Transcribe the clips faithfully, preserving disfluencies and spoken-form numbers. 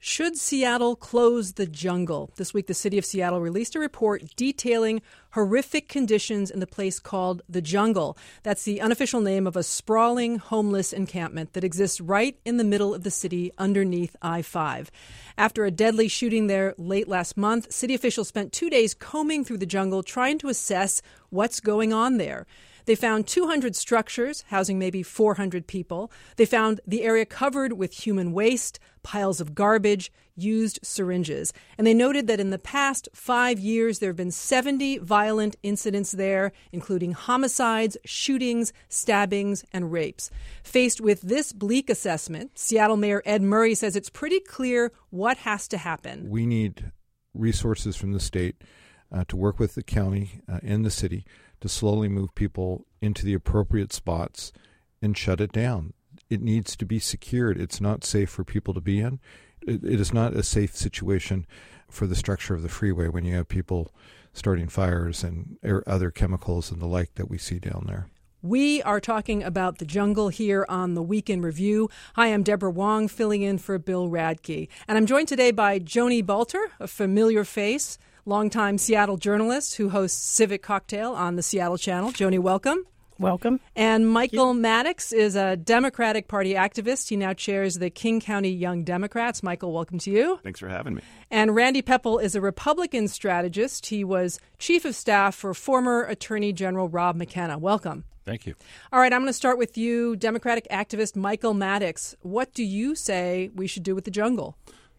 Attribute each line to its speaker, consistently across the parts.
Speaker 1: Should Seattle close the jungle? This week, the city of Seattle released a report detailing horrific conditions in the place called the Jungle. That's the unofficial name of a sprawling homeless encampment that exists right in the middle of the city underneath I five. After a deadly shooting there late last month, city officials spent two days combing through the jungle trying to assess what's going on there. They found two hundred structures housing maybe four hundred people. They found the area covered with human waste, piles of garbage, used syringes. And they noted that in the past five years, there have been seventy violent incidents there, including homicides, shootings, stabbings, and rapes. Faced with this bleak assessment, Seattle Mayor Ed Murray says it's pretty clear what has to happen.
Speaker 2: We need resources from the state uh, to work with the county uh, and the city to slowly move people into the appropriate spots and shut it down. It needs to be secured. It's not safe for people to be in. It, it is not a safe situation for the structure of the freeway when you have people starting fires and air, other chemicals and the like that we see down there.
Speaker 1: We are talking about the jungle here on the Week in Review. Hi, I'm Deborah Wong, filling in for Bill Radke. And I'm joined today by Joni Balter, a familiar face, longtime Seattle journalist who hosts Civic Cocktail on the Seattle Channel. Joni, welcome.
Speaker 3: Welcome.
Speaker 1: And Michael Maddox is a Democratic Party activist. He now chairs the King County Young Democrats. Michael, welcome to you.
Speaker 4: Thanks for having me.
Speaker 1: And Randy Pepple is a Republican strategist. He was chief of staff for former Attorney General Rob McKenna. Welcome.
Speaker 5: Thank you.
Speaker 1: All right, I'm going to start with you, Democratic activist Michael Maddox. What do you say we should do with the jungle?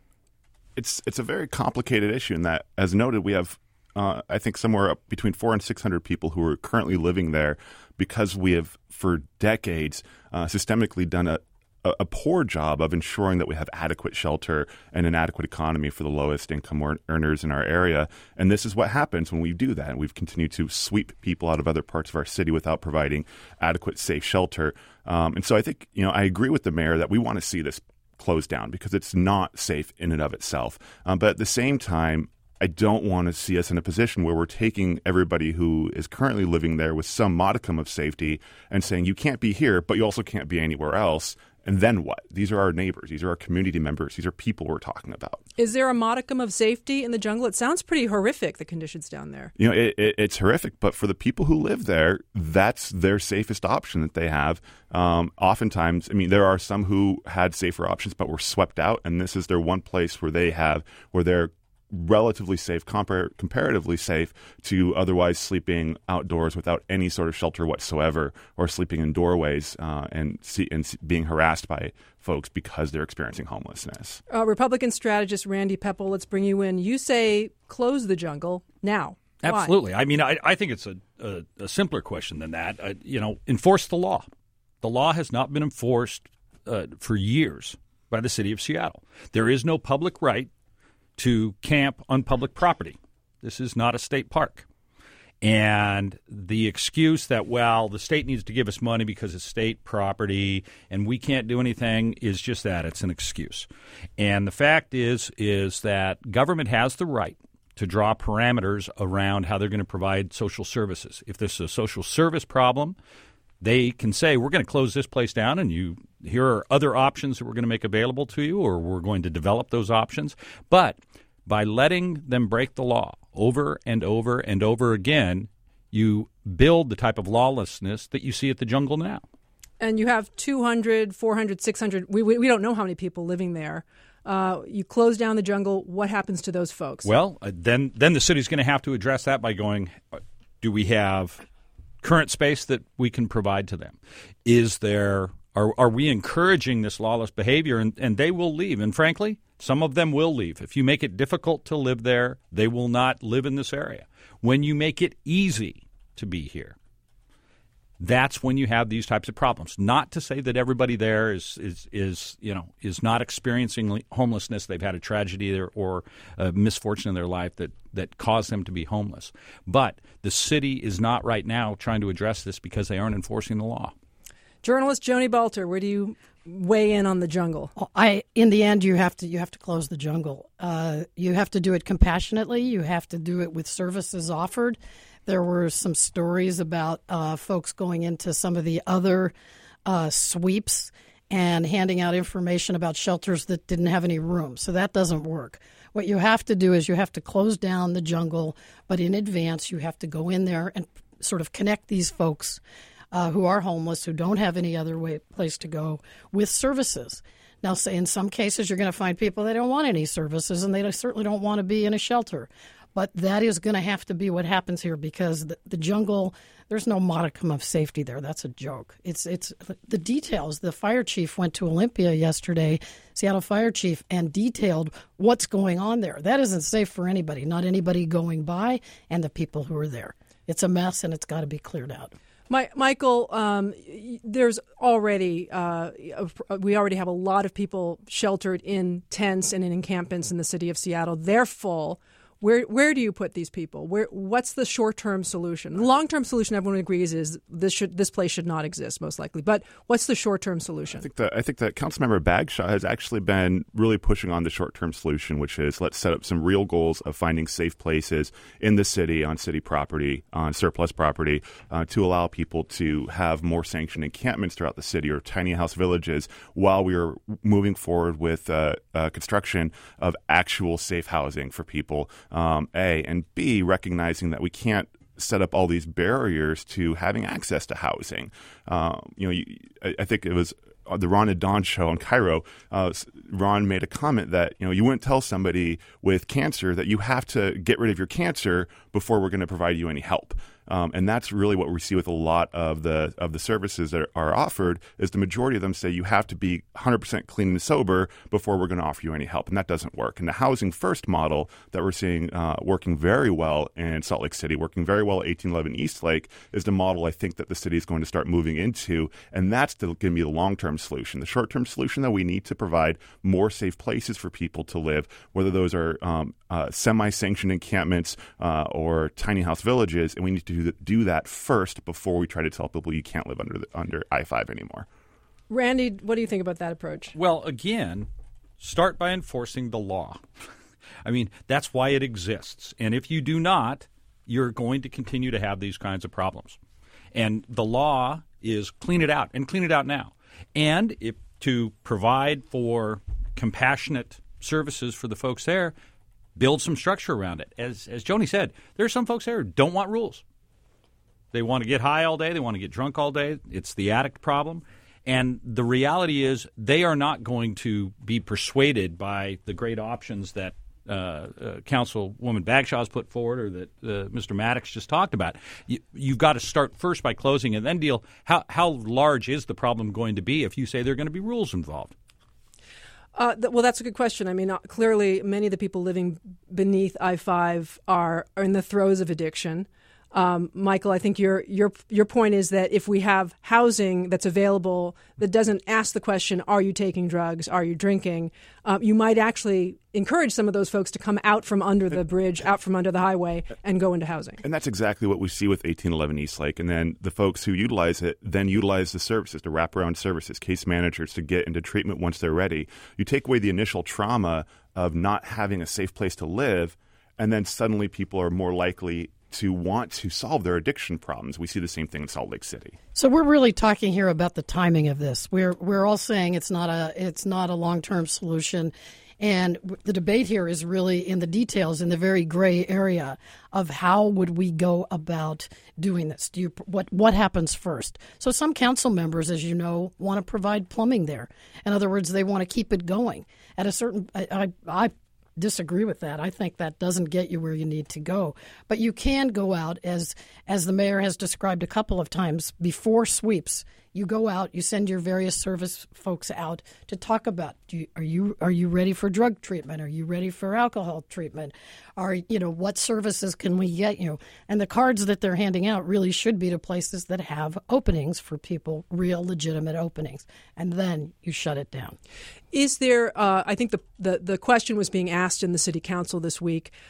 Speaker 4: It's it's a very complicated issue in that, as noted, we have, uh, I think, somewhere up between four and six hundred people who are currently living there because we have, for decades, uh, systemically done a, a, a poor job of ensuring that we have adequate shelter and an adequate economy for the lowest income earners in our area. And this is what happens when we do that. And we've continued to sweep people out of other parts of our city without providing adequate, safe shelter. Um, and so I think, you know, I agree with the mayor that we want to see this closed down because it's not safe in and of itself. Um, but at the same time, I don't want to see us in a position where we're taking everybody who is currently living there with some modicum of safety and saying you can't be here, but you also can't be anywhere else. And then what? These are our neighbors. These are our community members. These are people we're talking about.
Speaker 1: Is there a modicum of safety in the jungle? It sounds pretty horrific, the conditions down there.
Speaker 4: You know, it, it, it's horrific. But for the people who live there, that's their safest option that they have. Um, oftentimes, I mean, there are some who had safer options but were swept out. And this is their one place where they have, where they're relatively safe, compar- comparatively safe to otherwise sleeping outdoors without any sort of shelter whatsoever, or sleeping in doorways uh, and, see- and see- being harassed by folks because they're experiencing homelessness.
Speaker 1: Uh, Republican strategist Randy Pepple, let's bring you in. You say close the jungle now. Why?
Speaker 5: Absolutely. I mean, I, I think it's a, a, a simpler question than that. Uh, you know, enforce the law. The law has not been enforced uh, for years by the city of Seattle. There is no public right to camp on public property. This is not a state park. And the excuse that, well, the state needs to give us money because it's state property and we can't do anything is just that. It's an excuse. And the fact is, is that government has the right to draw parameters around how they're going to provide social services. If there's a social service problem, they can say, we're going to close this place down and you here are other options that we're going to make available to you, or we're going to develop those options. But by letting them break the law over and over and over again, you build the type of lawlessness that you see at the jungle now.
Speaker 1: And you have two hundred, four hundred, six hundred. We, we, we don't know how many people living there. Uh, you close down the jungle. What happens to those folks?
Speaker 5: Well, uh, then, then the city's going to have to address that by going, uh, do we have current space that we can provide to them? Is there are are we encouraging this lawless behavior? And, and they will leave. And frankly, some of them will leave. If you make it difficult to live there, they will not live in this area. When you make it easy to be here, that's when you have these types of problems. Not to say that everybody there is is is you know is not experiencing homelessness. They've had a tragedy or, or a misfortune in their life that that caused them to be homeless. But the city is not right now trying to address this because they aren't enforcing the law.
Speaker 1: Journalist Joni Balter, where do you weigh in on the jungle?
Speaker 3: Well, I, in the end, you have to you have to close the jungle. Uh, you have to do it compassionately. You have to do it with services offered. There were some stories about uh, folks going into some of the other uh, sweeps and handing out information about shelters that didn't have any room. So that doesn't work. What you have to do is you have to close down the jungle, but in advance you have to go in there and sort of connect these folks uh, who are homeless, who don't have any other way, place to go, with services. Now, say in some cases you're going to find people that don't want any services, and they certainly don't want to be in a shelter. But that is going to have to be what happens here, because the, the jungle, there's no modicum of safety there. That's a joke. It's it's the details. The fire chief went to Olympia yesterday, Seattle fire chief, and detailed what's going on there. That isn't safe for anybody, not anybody going by and the people who are there. It's a mess, and it's got to be cleared out.
Speaker 1: My, Michael, um, there's already uh, we already have a lot of people sheltered in tents and in encampments in the city of Seattle. They're full. Where where do you put these people? Where what's the short term solution? The long term solution, everyone agrees, is this should this place should not exist, most likely. But what's the short term solution?
Speaker 4: I think that I think that Councilmember Bagshaw has actually been really pushing on the short term solution, which is let's set up some real goals of finding safe places in the city, on city property, on surplus property, uh, to allow people to have more sanctioned encampments throughout the city or tiny house villages, while we are moving forward with uh, uh, construction of actual safe housing for people. Um, A, and B, recognizing that we can't set up all these barriers to having access to housing. Uh, you know, you, I, I think it was the Ron and Don show on Cairo. Uh, Ron made a comment that, you know, you wouldn't tell somebody with cancer that you have to get rid of your cancer before we're going to provide you any help. Um, and that's really what we see with a lot of the of the services that are offered, is the majority of them say you have to be one hundred percent clean and sober before we're going to offer you any help. And that doesn't work. And the Housing First model that we're seeing uh, working very well in Salt Lake City, working very well at eighteen eleven East Lake, is the model I think that the city is going to start moving into. And that's going to be the long-term solution. The short-term solution, that we need to provide more safe places for people to live, whether those are um, uh, semi-sanctioned encampments uh, or tiny house villages. And we need to do, do that first before we try to tell people you can't live under the, under I five anymore.
Speaker 1: Randy, what do you think about that approach?
Speaker 5: Well, again, start by enforcing the law. I mean, that's why it exists. And if you do not, you're going to continue to have these kinds of problems. And the law is clean it out, and clean it out now. And if to provide for compassionate services for the folks there, build some structure around it. As as Joni said, there are some folks there who don't want rules. They want to get high all day. They want to get drunk all day. It's the addict problem. And the reality is they are not going to be persuaded by the great options that uh, uh, Councilwoman Bagshaw has put forward, or that uh, Mister Maddox just talked about. You, you've got to start first by closing and then deal. How, how large is the problem going to be if you say there are going to be rules involved?
Speaker 1: Uh, th- well, that's a good question. I mean, uh, clearly many of the people living beneath I five are, are in the throes of addiction. Um, Michael, I think your your your point is that if we have housing that's available that doesn't ask the question, are you taking drugs, are you drinking, um, you might actually encourage some of those folks to come out from under the bridge, out from under the highway, and go into housing.
Speaker 4: And that's exactly what we see with eighteen eleven East Lake. And then the folks who utilize it then utilize the services, the wraparound services, case managers to get into treatment once they're ready. You take away the initial trauma of not having a safe place to live, and then suddenly people are more likely to want to solve their addiction problems. We see the same thing in Salt Lake City.
Speaker 3: So we're really talking here about the timing of this. We're we're all saying it's not a it's not a long-term solution, and the debate here is really in the details, in the very gray area of how would we go about doing this. Do you what what happens first? So some council members, as you know, want to provide plumbing there. In other words, they want to keep it going at a certain. I I, I disagree with that. I think that doesn't get you where you need to go. But you can go out, as as the mayor has described a couple of times, before sweeps. You go out, you send your various service folks out to talk about, do you, are you are you ready for drug treatment? Are you ready for alcohol treatment? Are, you know, what services can we get you? And the cards that they're handing out really should be to places that have openings for people, real legitimate openings. And then you shut it down.
Speaker 1: Is there, uh, I think the, the, the question was being asked in the city council this week,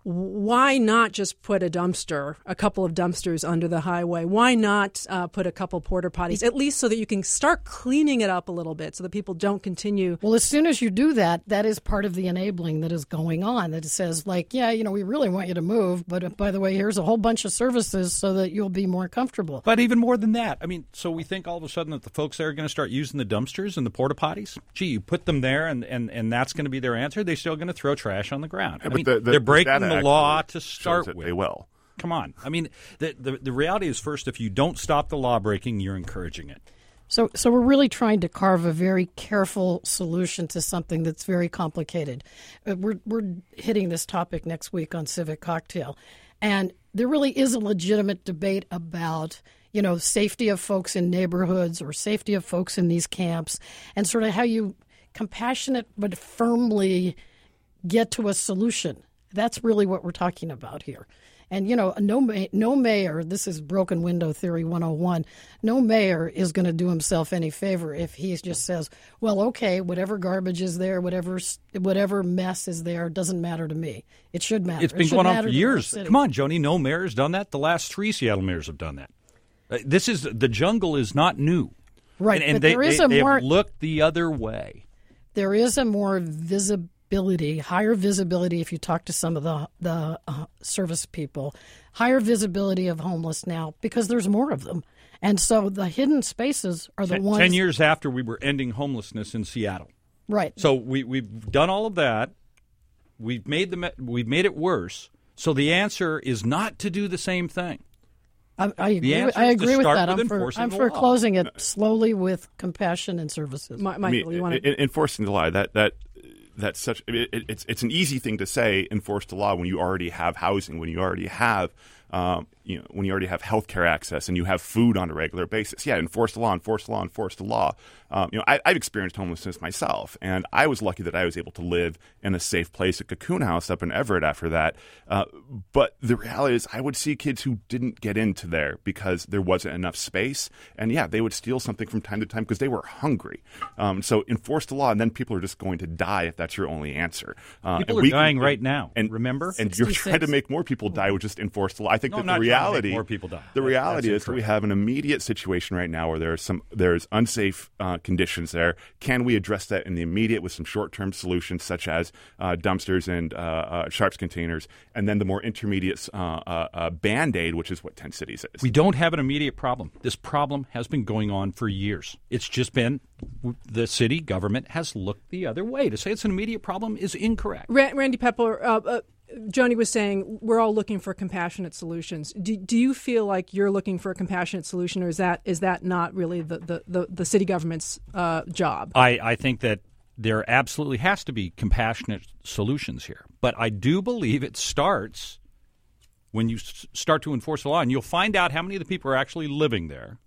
Speaker 1: why not just put a dumpster, a couple of dumpsters under the highway? Why not uh, put a couple porta potties, at least so that you can start cleaning it up a little bit so that people don't continue?
Speaker 3: Well, as soon as you do that, that is part of the enabling that is going on, that it says, like, yeah, you know, we really want you to move, but uh, by the way, here's a whole bunch of services so that you'll be more comfortable.
Speaker 5: But even more than that, I mean, so we think all of a sudden that the folks there are going to start using the dumpsters and the porta potties? Gee, you put them there and, and, and that's going to be their answer? They're still going to throw trash on the ground.
Speaker 4: Yeah,
Speaker 5: I mean,
Speaker 4: the, the,
Speaker 5: they're breaking
Speaker 4: the
Speaker 5: the law to start with.
Speaker 4: They will.
Speaker 5: Come on. I mean, the, the the reality is, first, if you don't stop the law breaking, you're encouraging it.
Speaker 3: So so we're really trying to carve a very careful solution to something that's very complicated. Uh, we're we're hitting this topic next week on Civic Cocktail. And there really is a legitimate debate about, you know, safety of folks in neighborhoods or safety of folks in these camps, and sort of how you compassionate but firmly get to a solution. That's really what we're talking about here. And, you know, no no mayor, this is broken window theory one oh one, no mayor is going to do himself any favor if he just says, well, okay, whatever garbage is there, whatever whatever mess is there, doesn't matter to me. It should matter.
Speaker 5: It's been
Speaker 3: it
Speaker 5: going on for years. Come on, Joni, no mayor has done that. The last three Seattle mayors have done that. Uh, this is, the jungle is not new.
Speaker 3: Right,
Speaker 5: and, and
Speaker 3: but
Speaker 5: they,
Speaker 3: there is
Speaker 5: they,
Speaker 3: a
Speaker 5: they
Speaker 3: more,
Speaker 5: have looked the other way.
Speaker 3: There is a more visible Visibility, higher visibility if you talk to some of the the uh, service people, higher visibility of homeless now because there's more of them. And so the hidden spaces are the
Speaker 5: ten,
Speaker 3: ones.
Speaker 5: Ten years after we were ending homelessness in Seattle.
Speaker 3: Right.
Speaker 5: So we, we've done all of that. We've made, the, we've made it worse. So the answer is not to do the same thing.
Speaker 3: I, I agree, with, I agree with that.
Speaker 5: With
Speaker 3: I'm for, I'm for closing it slowly with compassion and services.
Speaker 1: My, Michael,
Speaker 4: I mean,
Speaker 1: you want to...
Speaker 4: enforcing the law, that, that That's such. It, it, it's it's an easy thing to say, enforce the law when you already have housing, when you already have, um, you know, when you already have healthcare access and you have food on a regular basis. Yeah, enforce the law, enforce the law, enforce the law. Um, you know, I, I've experienced homelessness myself, and I was lucky that I was able to live in a safe place, a Cocoon House up in Everett after that. Uh, but the reality is, I would see kids who didn't get into there because there wasn't enough space, and yeah, they would steal something from time to time because they were hungry. Um, so enforce the law, and then people are just going to die if that's your only answer. Uh,
Speaker 5: people are dying can, right now. And remember,
Speaker 4: and
Speaker 3: sixty-six.
Speaker 4: You're trying to make more people die with just enforce the law. I think
Speaker 5: no,
Speaker 4: that
Speaker 5: I'm
Speaker 4: the
Speaker 5: not
Speaker 4: reality,
Speaker 5: more people die.
Speaker 4: The
Speaker 5: that,
Speaker 4: reality is that we have an immediate situation right now where there's some there's unsafe uh, conditions there. Can we address that in the immediate with some short-term solutions such as uh, dumpsters and uh, uh, sharps containers, and then the more intermediate uh, uh, uh, Band-Aid, which is what Tent Cities is.
Speaker 5: We don't have an immediate problem. This problem has been going on for years. It's just been the city government has looked the other way. To say it's an immediate problem is incorrect.
Speaker 1: Randy Pepler, uh, uh, Joni was saying we're all looking for compassionate solutions. Do, do you feel like you're looking for a compassionate solution, or is that is that not really the, the, the, the city government's uh, job?
Speaker 5: I, I think that there absolutely has to be compassionate solutions here. But I do believe it starts when you s- start to enforce the law, and you'll find out how many of the people are actually living there,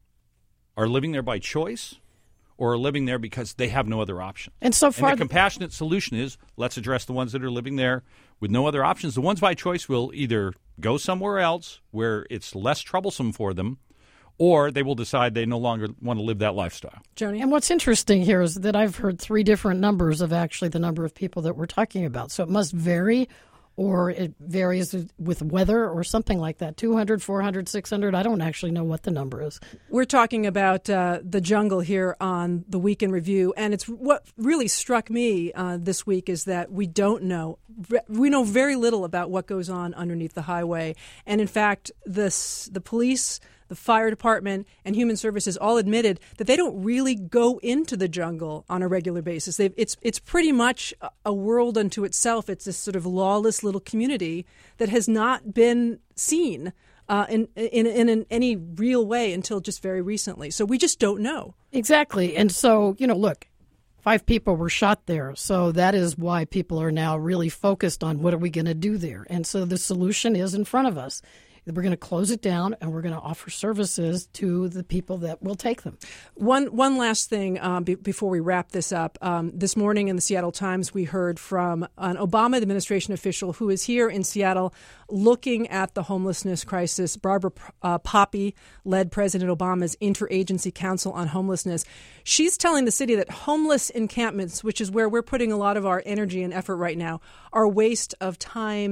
Speaker 5: are living there by choice, or are living there because they have no other option.
Speaker 3: And so far,
Speaker 5: and the compassionate solution is let's address the ones that are living there with no other options. The ones by choice will either go somewhere else where it's less troublesome for them, or they will decide they no longer want to live that lifestyle.
Speaker 1: Joni?
Speaker 3: And what's interesting here is that I've heard three different numbers of actually the number of people that we're talking about. So it must vary, or it varies with weather or something like that. two hundred, four hundred, six hundred. I don't actually know what the number is.
Speaker 1: We're talking about uh, the jungle here on the Week in Review, and it's what really struck me uh, this week is that we don't know. We know very little about what goes on underneath the highway. And in fact, this, the police, the fire department, and human services all admitted that they don't really go into the jungle on a regular basis. They've, it's it's pretty much a world unto itself. It's this sort of lawless little community that has not been seen uh, in, in, in in any real way until just very recently. So we just don't know.
Speaker 3: Exactly. And so, you know, look, five people were shot there. So that is why people are now really focused on what are we going to do there. And so the solution is in front of us. We're going to close it down, and we're going to offer services to the people that will take them.
Speaker 1: One one last thing um, be, before we wrap this up. Um, this morning in the Seattle Times, we heard from an Obama administration official who is here in Seattle looking at the homelessness crisis. Barbara uh, Poppy led President Obama's Interagency Council on Homelessness. She's telling the city that homeless encampments, which is where we're putting a lot of our energy and effort right now, are a waste of time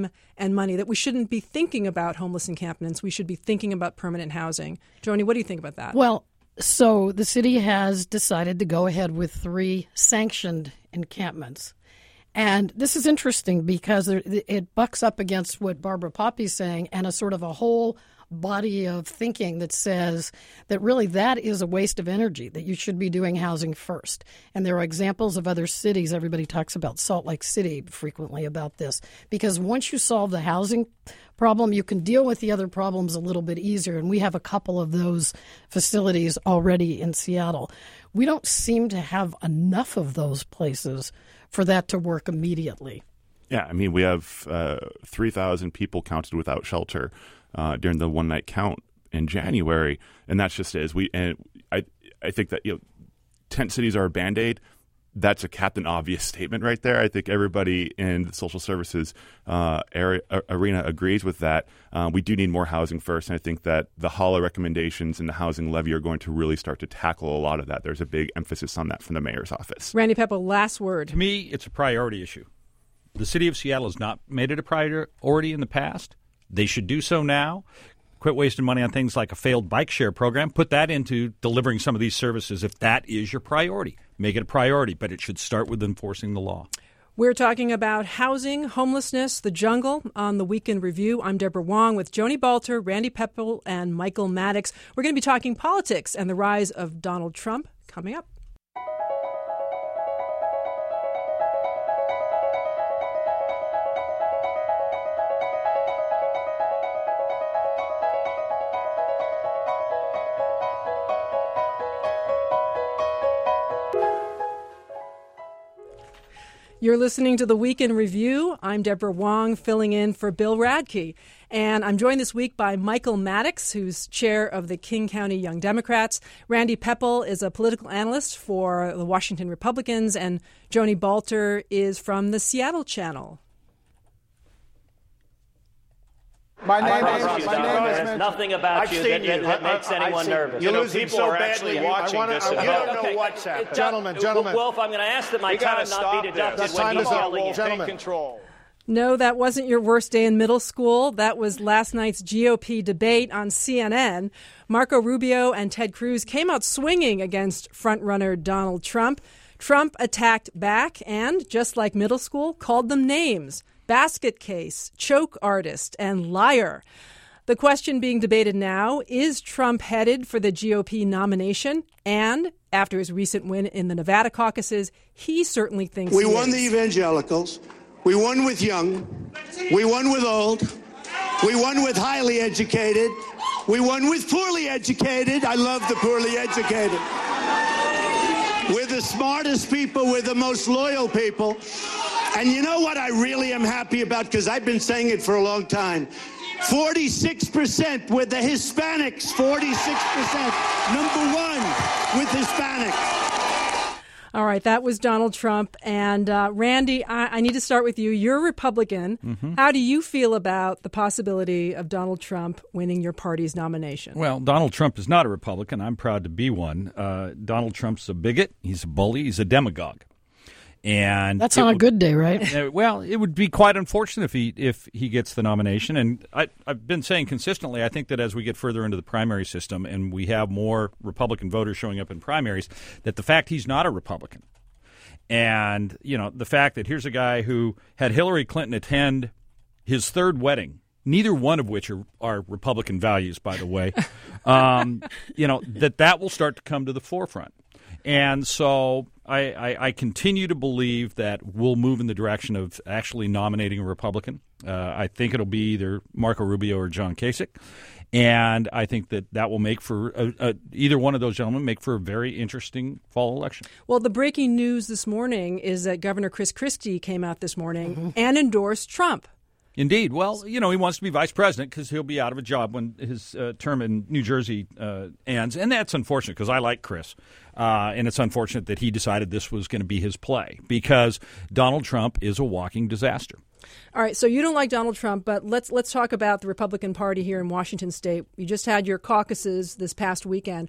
Speaker 1: and money, that we shouldn't be thinking about homeless encampments. We should be thinking about permanent housing. Joni, what do you think about that?
Speaker 3: Well, so the city has decided to go ahead with three sanctioned encampments. And this is interesting because it bucks up against what Barbara Poppy's saying and a sort of a whole body of thinking that says that really that is a waste of energy, that you should be doing housing first. And there are examples of other cities. Everybody talks about Salt Lake City frequently about this, because once you solve the housing problem, you can deal with the other problems a little bit easier. And we have a couple of those facilities already in Seattle. We don't seem to have enough of those places for that to work immediately.
Speaker 4: Yeah, I mean, we have uh, three thousand people counted without shelter uh, during the one-night count in January, and that's just it. We and I I think that, you know, tent cities are a Band-Aid. That's a Captain Obvious statement right there. I think everybody in the social services uh, area, arena agrees with that. Uh, we do need more housing first, and I think that the HALA recommendations and the housing levy are going to really start to tackle a lot of that. There's a big emphasis on that from the mayor's office.
Speaker 1: Randy Pepple, last word.
Speaker 5: To me, it's a priority issue. The city of Seattle has not made it a priority in the past. They should do so now. Quit wasting money on things like a failed bike share program. Put that into delivering some of these services if that is your priority. Make it a priority, but it should start with enforcing the law.
Speaker 1: We're talking about housing, homelessness, the jungle on the Weekend Review. I'm Deborah Wong with Joni Balter, Randy Pepple, and Michael Maddox. We're going to be talking politics and the rise of Donald Trump coming up. You're listening to the Weekend Review. I'm Deborah Wong, filling in for Bill Radke. And I'm joined this week by Michael Maddox, who's chair of the King County Young Democrats. Randy Pepple is a political analyst for the Washington Republicans. And Joni Balter is from the Seattle Channel.
Speaker 6: My name
Speaker 7: I
Speaker 6: is,
Speaker 7: promise you,
Speaker 6: my
Speaker 7: Don,
Speaker 6: name
Speaker 7: there's
Speaker 6: is
Speaker 7: nothing about
Speaker 6: I've
Speaker 7: you
Speaker 6: seen
Speaker 7: that, that,
Speaker 6: you.
Speaker 7: that makes
Speaker 6: I,
Speaker 7: anyone nervous.
Speaker 6: You're
Speaker 7: You know,
Speaker 6: losing
Speaker 7: people
Speaker 6: so
Speaker 7: are
Speaker 6: badly.
Speaker 7: actually
Speaker 6: I
Speaker 7: watching
Speaker 6: wanna,
Speaker 7: this.
Speaker 6: I, you
Speaker 7: at
Speaker 6: don't
Speaker 7: home.
Speaker 6: know
Speaker 7: Okay.
Speaker 6: what's happening.
Speaker 7: Uh,
Speaker 6: Gentlemen, gentlemen.
Speaker 7: Wolf, I'm going to ask that my
Speaker 6: You
Speaker 7: time
Speaker 6: gotta
Speaker 7: not be
Speaker 6: stop
Speaker 7: deducted
Speaker 6: this.
Speaker 7: when
Speaker 6: Time
Speaker 7: he's
Speaker 6: is up,
Speaker 7: yelling
Speaker 6: Wolf.
Speaker 7: at
Speaker 6: Gentlemen.
Speaker 7: Take control.
Speaker 1: No, that wasn't your worst day in middle school. That was last night's G O P debate on C N N. Marco Rubio and Ted Cruz came out swinging against frontrunner Donald Trump. Trump attacked back and, just like middle school, called them names: basket case, choke artist, and liar. The question being debated now, is Trump headed for the G O P nomination? And after his recent win in the Nevada caucuses, he certainly thinks
Speaker 8: we
Speaker 1: he
Speaker 8: won
Speaker 1: is.
Speaker 8: the evangelicals. We won with young. We won with old. We won with highly educated. We won with poorly educated. I love the poorly educated. We're the smartest people. We're the most loyal people. And you know what I really am happy about? Because I've been saying it for a long time. forty-six percent with the Hispanics. forty-six percent. Number one with Hispanics.
Speaker 1: All right, that was Donald Trump. And uh, Randy, I, I need to start with you. You're a Republican. Mm-hmm. How do you feel about the possibility of Donald Trump winning your party's nomination?
Speaker 5: Well, Donald Trump is not a Republican. I'm proud to be one. Uh, Donald Trump's a bigot. He's a bully. He's a demagogue. And
Speaker 3: that's on
Speaker 5: would,
Speaker 3: a good day, right?
Speaker 5: Uh, well, it would be quite unfortunate if he if he gets the nomination. And I, I've been saying consistently, I think that as we get further into the primary system and we have more Republican voters showing up in primaries, that the fact he's not a Republican, and you know the fact that here's a guy who had Hillary Clinton attend his third wedding, neither one of which are, are Republican values, by the way, um, you know that that will start to come to the forefront. And so I, I, I continue to believe that we'll move in the direction of actually nominating a Republican. Uh, I think it'll be either Marco Rubio or John Kasich. And I think that that will make for a, a, either one of those gentlemen make for a very interesting fall election.
Speaker 1: Well, the breaking news this morning is that Governor Chris Christie came out this morning mm-hmm. and endorsed Trump.
Speaker 5: Indeed. Well, you know, he wants to be vice president because he'll be out of a job when his uh, term in New Jersey uh, ends. And that's unfortunate because I like Chris. Uh, and it's unfortunate that he decided this was going to be his play because Donald Trump is a walking disaster.
Speaker 1: All right. So you don't like Donald Trump, but let's let's talk about the Republican Party here in Washington State. You just had your caucuses this past weekend.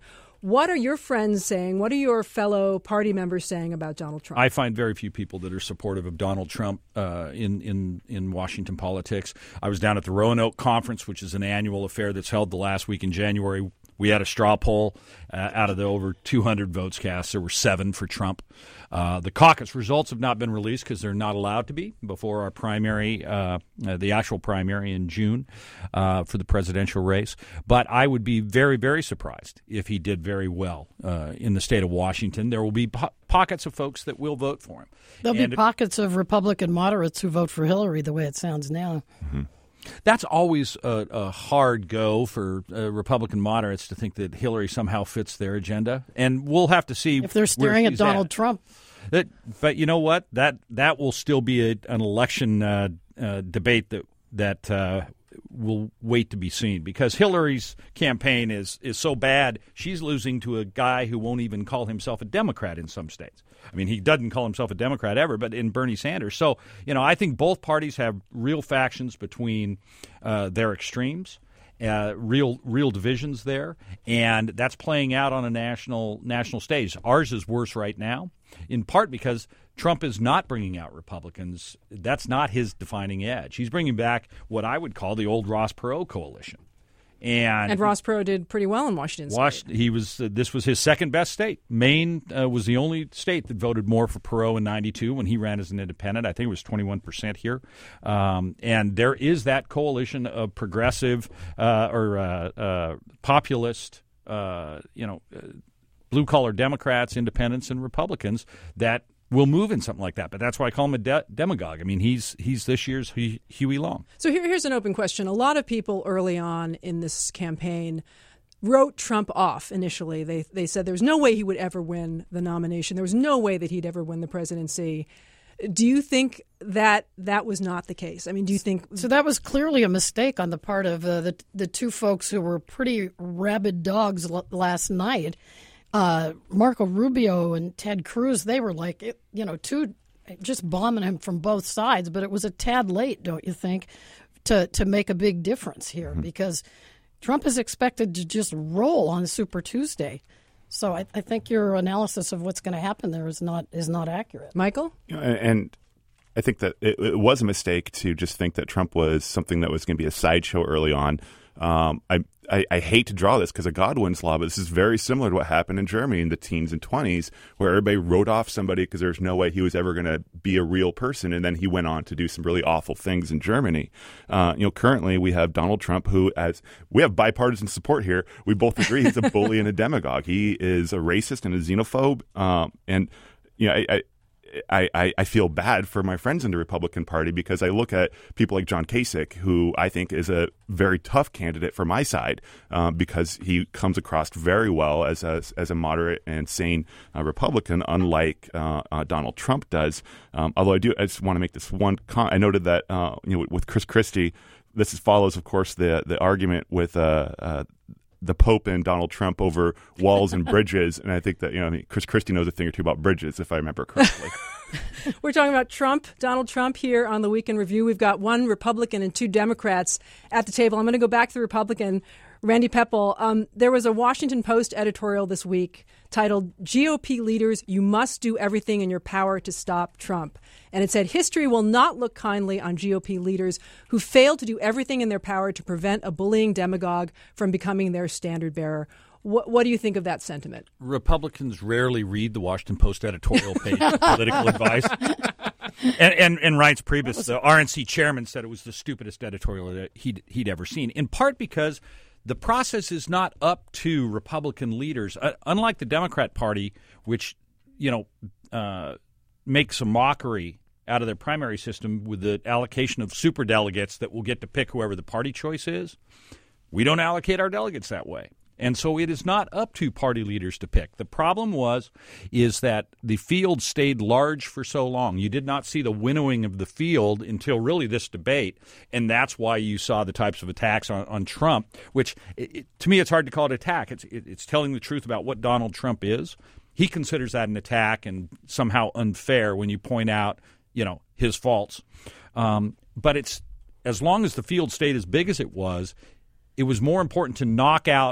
Speaker 1: What are your friends saying? What are your fellow party members saying about Donald Trump?
Speaker 5: I find very few people that are supportive of Donald Trump uh, in, in, in Washington politics. I was down at the Roanoke Conference, which is an annual affair that's held the last week in January. We had a straw poll. Uh, out of the over two hundred votes cast, there were seven for Trump. Uh, the caucus results have not been released because they're not allowed to be before our primary, uh, uh, the actual primary in June uh, for the presidential race. But I would be very, very surprised if he did very well uh, in the state of Washington. There will be po- pockets of folks that will vote for him.
Speaker 3: There'll
Speaker 5: and
Speaker 3: be pockets of Republican moderates who vote for Hillary the way it sounds now.
Speaker 5: Mm-hmm. That's always a, a hard go for uh, Republican moderates to think that Hillary somehow fits their agenda. And we'll have to see
Speaker 3: if they're staring at Donald at. Trump.
Speaker 5: That, but you know what? That that will still be a, an election uh, uh, debate that that uh, will wait to be seen, because Hillary's campaign is is so bad. She's losing to a guy who won't even call himself a Democrat in some states. I mean, he doesn't call himself a Democrat ever, but in Bernie Sanders. So, you know, I think both parties have real factions between uh, their extremes, uh, real real divisions there, and that's playing out on a national national stage. Ours is worse right now, in part because Trump is not bringing out Republicans. That's not his defining edge. He's bringing back what I would call the old Ross Perot coalition. And,
Speaker 1: and Ross Perot did pretty well in Washington State.
Speaker 5: Was, he was. Uh, this was his second best state. Maine uh, was the only state that voted more for Perot in ninety-two when he ran as an independent. I think it was twenty-one percent here. Um, and there is that coalition of progressive uh, or uh, uh, populist, uh, you know, uh, blue-collar Democrats, independents, and Republicans that will move in something like that. But that's why I call him a de- demagogue. I mean, he's he's this year's Huey, Huey Long.
Speaker 1: So here, here's an open question. A lot of people early on in this campaign wrote Trump off initially. They they said there was no way he would ever win the nomination. There was no way that he'd ever win the presidency. Do you think that that was not the case? I mean, do you think...
Speaker 3: So that was clearly a mistake on the part of uh, the, the two folks who were pretty rabid dogs l- last night. Uh, Marco Rubio and Ted Cruz, they were like, you know, two just bombing him from both sides. But it was a tad late, don't you think, to, to make a big difference here? Mm-hmm. Because Trump is expected to just roll on Super Tuesday. So I, I think your analysis of what's going to happen there is not is not accurate.
Speaker 1: Michael?
Speaker 4: You know, and I think that it, it was a mistake to just think that Trump was something that was going to be a sideshow early on. Um, I, I, I hate to draw this because of Godwin's law, but this is very similar to what happened in Germany in the teens and twenties, where everybody wrote off somebody because there's no way he was ever going to be a real person, and then he went on to do some really awful things in Germany. Uh, you know, currently we have Donald Trump, who, as we have bipartisan support here, we both agree he's a bully and a demagogue. He is a racist and a xenophobe, um, and you know, I. I I, I, I feel bad for my friends in the Republican Party because I look at people like John Kasich, who I think is a very tough candidate for my side uh, because he comes across very well as a, as a moderate and sane uh, Republican, unlike uh, uh, Donald Trump does. Um, although I do, I just want to make this one comment. I noted that uh, you know, with Chris Christie, this is, follows, of course, the the argument with uh, uh, the Pope and Donald Trump over walls and bridges. And I think that, you know, I mean, Chris Christie knows a thing or two about bridges, if I remember correctly.
Speaker 1: We're talking about Trump, Donald Trump, here on the Weekend Review. We've got one Republican and two Democrats at the table. I'm going to go back to the Republican. Randy Pepple, um, there was a Washington Post editorial this week titled, G O P Leaders, You Must Do Everything in Your Power to Stop Trump. And it said, history will not look kindly on G O P leaders who fail to do everything in their power to prevent a bullying demagogue from becoming their standard bearer. What, what do you think of that sentiment?
Speaker 5: Republicans rarely read the Washington Post editorial page for political advice. And, and, and Reince Priebus, the R N C chairman, said it was the stupidest editorial that he'd, he'd ever seen, in part because the process is not up to Republican leaders. Uh, unlike the Democrat Party, which, you know, uh, makes a mockery out of their primary system with the allocation of superdelegates that will get to pick whoever the party choice is, we don't allocate our delegates that way. And so it is not up to party leaders to pick. The problem was is that the field stayed large for so long. You did not see the winnowing of the field until really this debate, and that's why you saw the types of attacks on, on Trump, which it, it, to me it's hard to call it attack. It's, it, it's telling the truth about what Donald Trump is. He considers that an attack and somehow unfair when you point out, you know, his faults. Um, but it's as long as the field stayed as big as it was, it was more important to knock out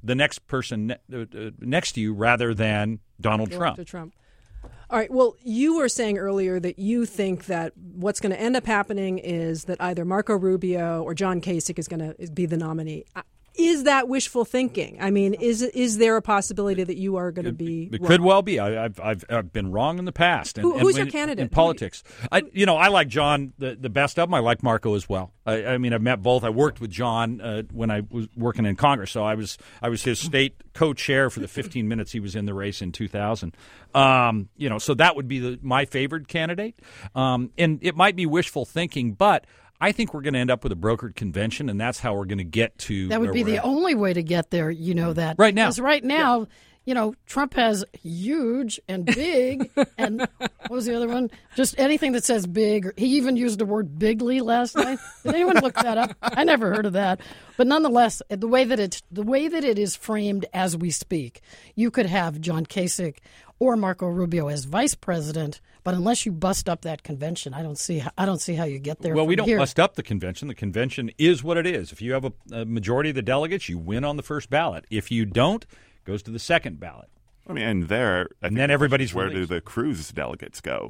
Speaker 5: the next person ne- uh, next to you rather than Donald
Speaker 1: Go
Speaker 5: Trump.
Speaker 1: after Trump. All right. Well, you were saying earlier that you think that what's going to end up happening is that either Marco Rubio or John Kasich is going to be the nominee. Is that wishful thinking? I mean, is is there a possibility that you are going to be?
Speaker 5: It
Speaker 1: wrong?
Speaker 5: could well be. I, I've, I've I've been wrong in the past. And,
Speaker 1: Who,
Speaker 5: and
Speaker 1: who's
Speaker 5: when,
Speaker 1: your candidate
Speaker 5: in politics? I you know I like John the, the best of them. I like Marco as well. I, I mean I've met both. I worked with John uh, when I was working in Congress, so I was I was his state co-chair for the fifteen minutes he was in the race in two thousand. Um, you know, so that would be the, my favored candidate. Um, and it might be wishful thinking, but I think we're going to end up with a brokered convention, and that's how we're going to get to.
Speaker 3: That would be the only way to get there. You know that
Speaker 5: right now.
Speaker 3: Because right now, yeah. you know, Trump has huge and big, and what was the other one? Just anything that says big. He even used the word bigly last night. Did anyone look that up? I never heard of that. But nonetheless, the way that it's the way that it is framed as we speak, you could have John Kasich or Marco Rubio as vice president. But unless you bust up that convention, I don't see how, I don't see how you get there.
Speaker 5: Well,
Speaker 3: from
Speaker 5: we don't
Speaker 3: here.
Speaker 5: bust up the convention. The convention is what it is. If you have a, a majority of the delegates, you win on the first ballot. If you don't, it goes to the second ballot.
Speaker 4: I mean, and there, I
Speaker 5: and then everybody's
Speaker 4: where
Speaker 5: released.
Speaker 4: do the Cruz delegates go?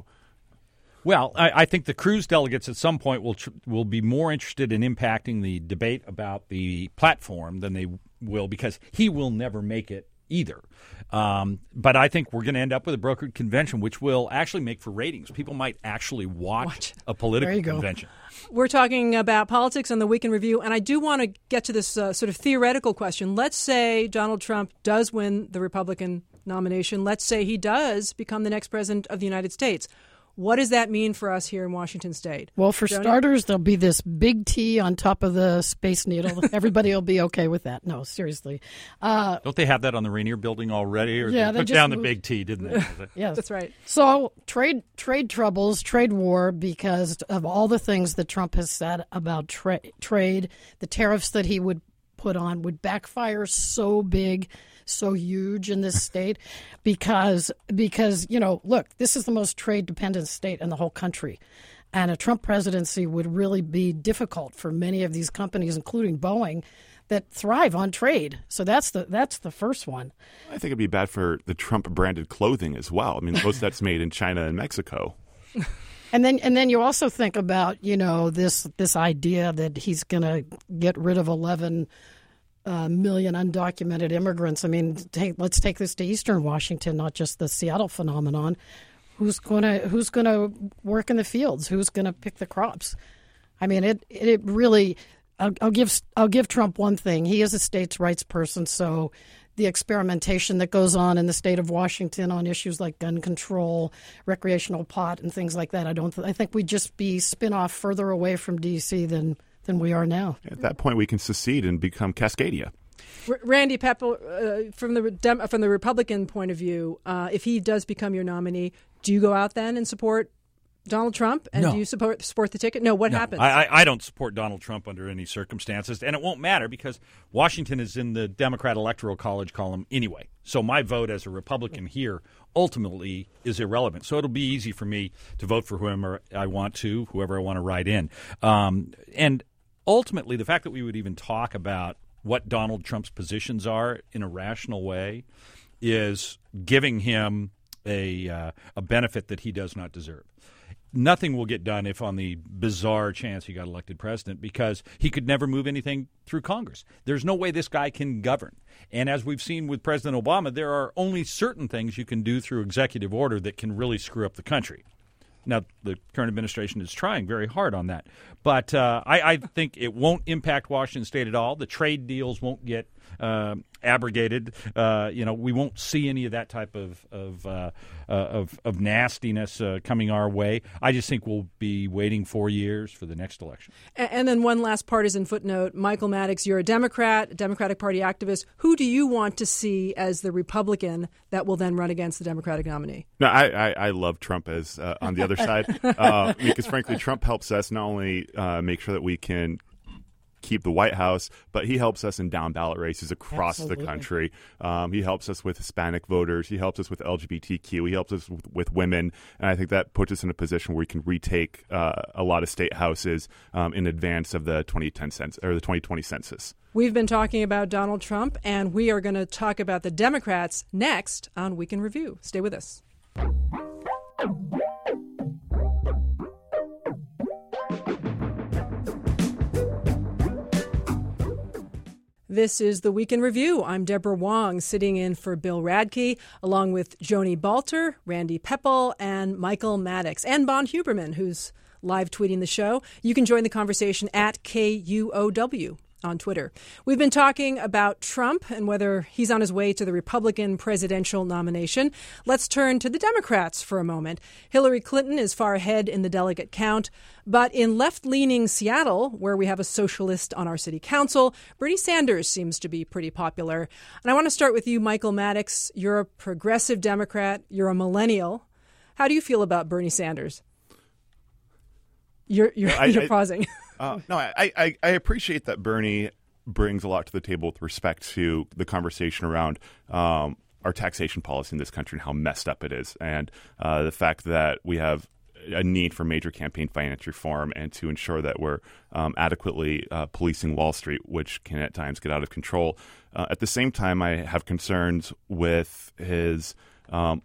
Speaker 5: Well, I, I think the Cruz delegates at some point will tr- will be more interested in impacting the debate about the platform than they will, because he will never make it either. Um, but I think we're going to end up with a brokered convention, which will actually make for ratings. People might actually watch, watch. a political convention.
Speaker 1: We're talking about politics on the Week in Review, and I do want to get to this uh, sort of theoretical question. Let's say Donald Trump does win the Republican nomination. Let's say he does become the next president of the United States. What does that mean for us here in Washington State?
Speaker 3: Well, for
Speaker 1: Joni?
Speaker 3: starters, there'll be this big T on top of the Space Needle. Everybody will be okay with that. No, seriously. Uh,
Speaker 5: Don't they have that on the Rainier Building already? Or
Speaker 3: yeah,
Speaker 5: they
Speaker 3: they
Speaker 5: put
Speaker 3: just
Speaker 5: down
Speaker 3: moved.
Speaker 5: the big T, didn't they?
Speaker 3: Yes,
Speaker 1: that's right.
Speaker 3: So trade trade troubles, trade war, because of all the things that Trump has said about tra- trade, the tariffs that he would put on would backfire so big, so huge in this state, because because you know, look, this is the most trade dependent state in the whole country, and a Trump presidency would really be difficult for many of these companies, including Boeing, that thrive on trade. So that's the that's the first one.
Speaker 4: I think it'd be bad for the Trump branded clothing as well. I mean, most that's made in China and Mexico.
Speaker 3: And then and then you also think about, you know, this this idea that he's going to get rid of eleven uh, million undocumented immigrants. I mean, take, let's take this to Eastern Washington, not just the Seattle phenomenon. Who's going to who's going to work in the fields? Who's going to pick the crops? I mean, it it really. I'll, I'll give I'll give Trump one thing. He is a states' rights person, so the experimentation that goes on in the state of Washington on issues like gun control, recreational pot, and things like that, I don't. Th- I think we'd just be spin off further away from D C than than we are now.
Speaker 4: At that point, we can secede and become Cascadia.
Speaker 1: R- Randy Pepper, uh, from the Dem- from the Republican point of view, uh, if he does become your nominee, do you go out then and support Donald Trump, and
Speaker 5: no.
Speaker 1: do you support support the ticket? No, what
Speaker 5: no,
Speaker 1: happens?
Speaker 5: I, I don't support Donald Trump under any circumstances, and it won't matter because Washington is in the Democrat Electoral College column anyway. So my vote as a Republican here ultimately is irrelevant. So it'll be easy for me to vote for whoever I want to, whoever I want to write in. Um, and ultimately, the fact that we would even talk about what Donald Trump's positions are in a rational way is giving him a uh, a benefit that he does not deserve. Nothing will get done if on the bizarre chance he got elected president, because he could never move anything through Congress. There's no way this guy can govern. And as we've seen with President Obama, there are only certain things you can do through executive order that can really screw up the country. Now, the current administration is trying very hard on that. But uh, I, I think it won't impact Washington State at all. The trade deals won't get uh, abrogated. Uh, you know, we won't see any of that type of of uh, uh, of, of nastiness uh, coming our way. I just think we'll be waiting four years for the next election.
Speaker 1: And, and then one last partisan footnote. Michael Maddox, you're a Democrat, a Democratic Party activist. Who do you want to see as the Republican that will then run against the Democratic nominee?
Speaker 4: No, I, I, I love Trump as uh, on the other side uh, because, frankly, Trump helps us not only uh, make sure that we can keep the White House, but he helps us in down ballot races across
Speaker 3: Absolutely.
Speaker 4: the country. Um, he helps us with Hispanic voters. He helps us with L G B T Q. He helps us with, with women. And I think that puts us in a position where we can retake uh, a lot of state houses um, in advance of the twenty ten census or the twenty twenty census.
Speaker 1: We've been talking about Donald Trump, and we are going to talk about the Democrats next on Week in Review. Stay with us. This is the Week in Review. I'm Deborah Wong, sitting in for Bill Radke, along with Joni Balter, Randy Pepple, and Michael Maddox, and Bon Huberman, who's live tweeting the show. You can join the conversation at K U O W on Twitter. We've been talking about Trump and whether he's on his way to the Republican presidential nomination. Let's turn to the Democrats for a moment. Hillary Clinton is far ahead in the delegate count, but in left-leaning Seattle, where we have a socialist on our city council, Bernie Sanders seems to be pretty popular. And I want to start with you, Michael Maddox. You're a progressive Democrat. You're a millennial. How do you feel about Bernie Sanders? You're you're,
Speaker 4: I,
Speaker 1: you're
Speaker 4: I,
Speaker 1: pausing.
Speaker 4: Uh, no, I, I, I appreciate that Bernie brings a lot to the table with respect to the conversation around um, our taxation policy in this country and how messed up it is, and uh, the fact that we have a need for major campaign finance reform and to ensure that we're um, adequately uh, policing Wall Street, which can at times get out of control. Uh, at the same time, I have concerns with his um,